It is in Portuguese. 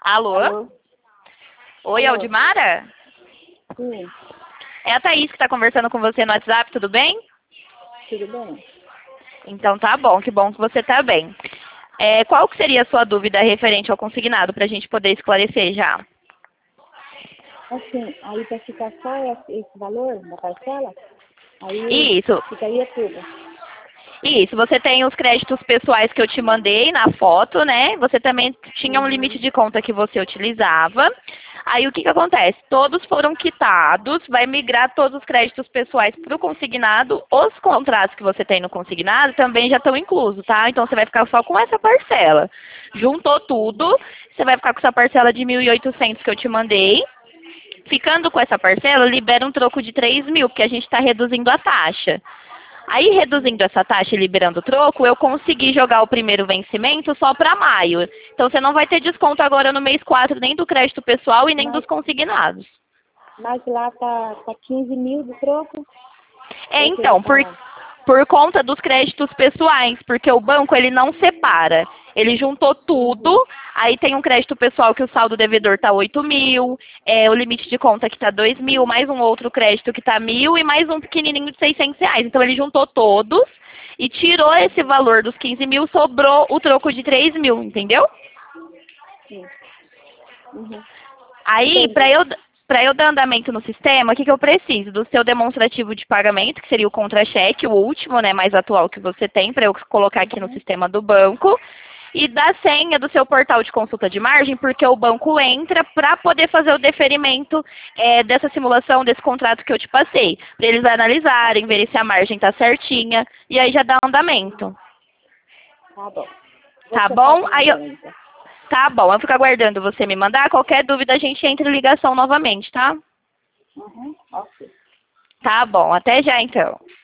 Alô? Alô? Oi, Alô? Aldimara? Sim, É a Thaís que está conversando com você no WhatsApp, tudo bem? tudo bem? Então tá bom, que bom que você está bem. Qual que seria a sua dúvida referente ao consignado, para a gente poder esclarecer já? Assim, aí para ficar só esse valor da parcela, aí Isso, ficaria tudo. isso. Você tem os créditos pessoais que eu te mandei na foto, né? Você também tinha um limite Uhum. de conta que você utilizava. Aí o que que acontece? Todos foram quitados, vai migrar todos os créditos pessoais para o consignado. Os contratos que você tem no consignado também já estão inclusos, tá? Então você vai ficar só com essa parcela. Juntou tudo, você vai ficar com essa parcela de 1.800 que eu te mandei. Ficando com essa parcela, libera um troco de 3.000, porque a gente está reduzindo a taxa. Aí, reduzindo essa taxa e liberando o troco, eu consegui jogar o primeiro vencimento só para maio. Então, você não vai ter desconto agora no mês 4 nem do crédito pessoal e nem Mas, dos consignados. mas lá tá 15 mil de troco, esse já Então, por conta dos créditos pessoais, porque o banco ele não separa. Ele juntou Uhum. tudo, aí tem um crédito pessoal que o saldo devedor está 8.000, o limite de conta que está 2.000, mais um outro crédito que está 1.000 e mais um pequenininho de R$ 600. Então ele juntou todos e tirou esse valor dos 15.000, sobrou o troco de 3.000, entendeu? Sim. Uhum. Aí, Entendi. para eu dar andamento no sistema, o que que eu preciso? Do seu demonstrativo de pagamento, que seria o contra-cheque, o último, né, mais atual que você tem, para eu colocar aqui no Uhum. sistema do banco. E da senha do seu portal de consulta de margem, porque o banco entra para poder fazer o deferimento dessa simulação, desse contrato que eu te passei. Para eles analisarem, verem se a margem está certinha, e aí já dá andamento. Tá bom. Tá Você bom? passa Aí eu, amanhã, então. tá bom, eu fico aguardando você me mandar. Qualquer dúvida a gente entra em ligação novamente, tá? Uhum. Ok. Tá bom, até já então.